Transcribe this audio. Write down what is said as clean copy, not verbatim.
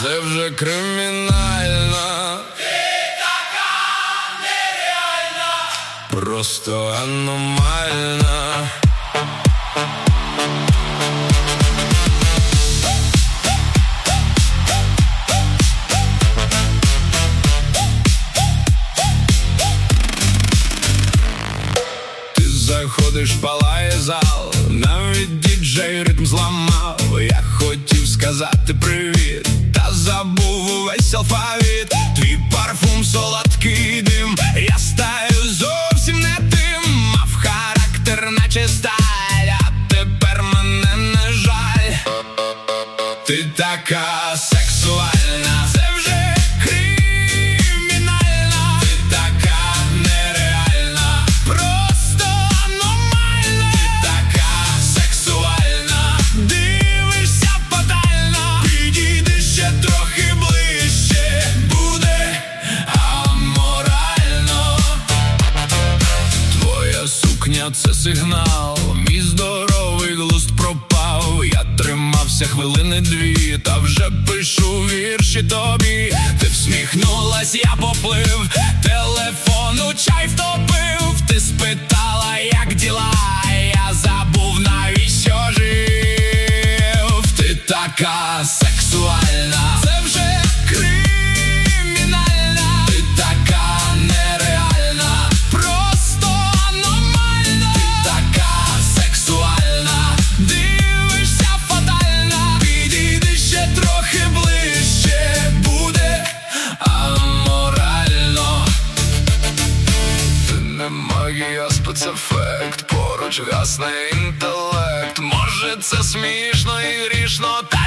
це вже кримінально. Ти така нереальна, Просто аномальна. Ти заходиш, палає зал, навіть діджей ритм зламав. Я хотів сказати привіт, та забув увесь алфавіт. Твій парфум, солодкий дим, я стаю зовсім не тим. Мав характер, наче сталь, а тепер мене не жаль. Ти така сексуальна, це вже кримінально. Ти така нереальна, просто аномальна. Ти така сексуальна, дивишся фатально. Підійди ще трохи ближче, буде аморально. Твоя сукня – це сигнал, мій здоровий глузд пропав. Я тримався хвилини-дві, та вже пишу вірші тобі. Ти всміхнулась, я поплив, телефон у чай втопив. Ти спитала, як діла, я забув, навіщо жив. Ти така сексуальна, це вже кримінально. Ти така нереальна, просто аномальна. Ти така сексуальна, дивишся фатально. Підійди ще трохи ближче, буде аморально. Ти не магія, спецефект, поруч гасне інтелект. Може це смішно і грішно, та